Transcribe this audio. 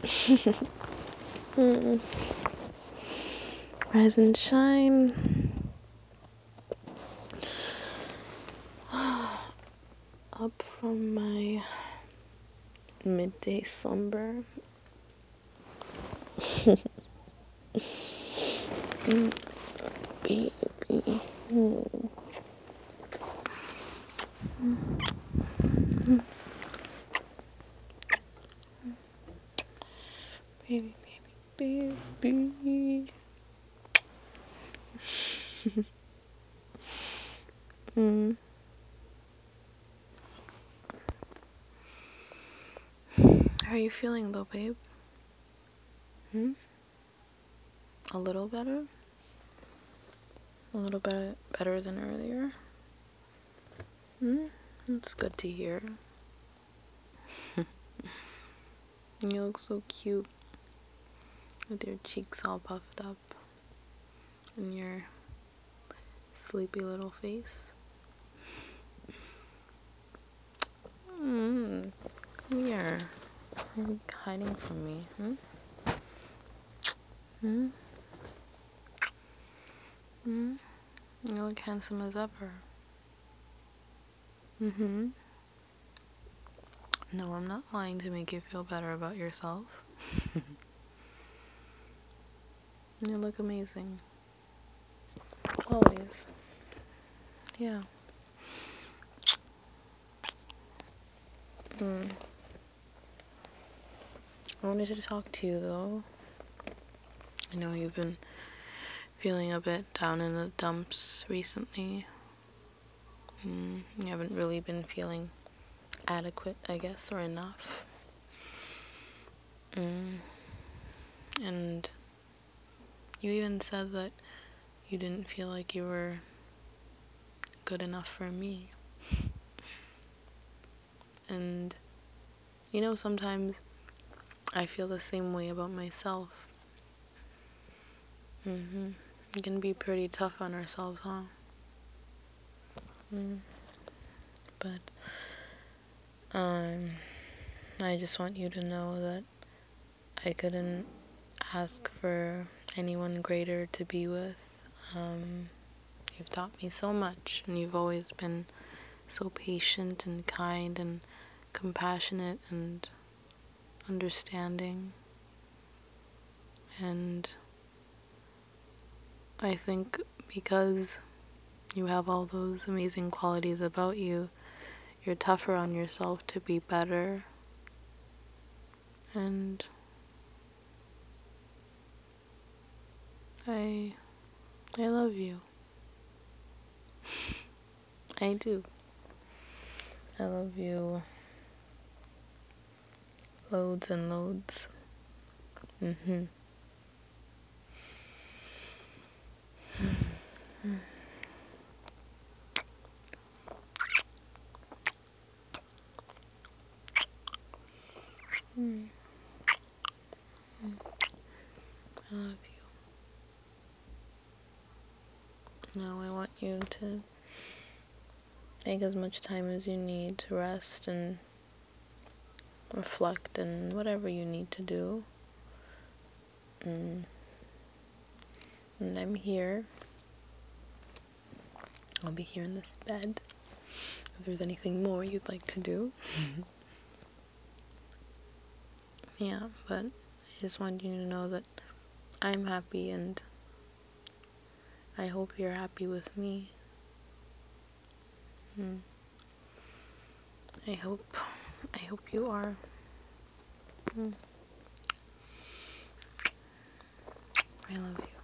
Mm. Rise and shine. Up from my midday slumber. Baby. Baby, baby, baby. Mm. How are you feeling though, babe? A little better? A little bit better than earlier? That's good to hear. You look so cute with your cheeks all puffed up and your sleepy little face. Come here. Are you hiding from me? You look handsome as ever. No, I'm not lying to make you feel better about yourself. You look amazing. Always. Yeah. I wanted to talk to you though. I know you've been feeling a bit down in the dumps recently. You haven't really been feeling adequate, I guess, or enough. And you even said that you didn't feel like you were good enough for me. And you know, sometimes I feel the same way about myself. We can be pretty tough on ourselves, huh? But I just want you to know that I couldn't ask for anyone greater to be with. You've taught me so much, and you've always been so patient and kind and compassionate and understanding. And I think because you have all those amazing qualities about you, you're tougher on yourself to be better. And I love you. I do. I love you loads and loads. I love you. Now I want you to take as much time as you need to rest and reflect and whatever you need to do. And I'm here. I'll be here in this bed if there's anything more you'd like to do. Yeah, but I just want you to know that I'm happy and I hope you're happy with me. I hope you are. I love you.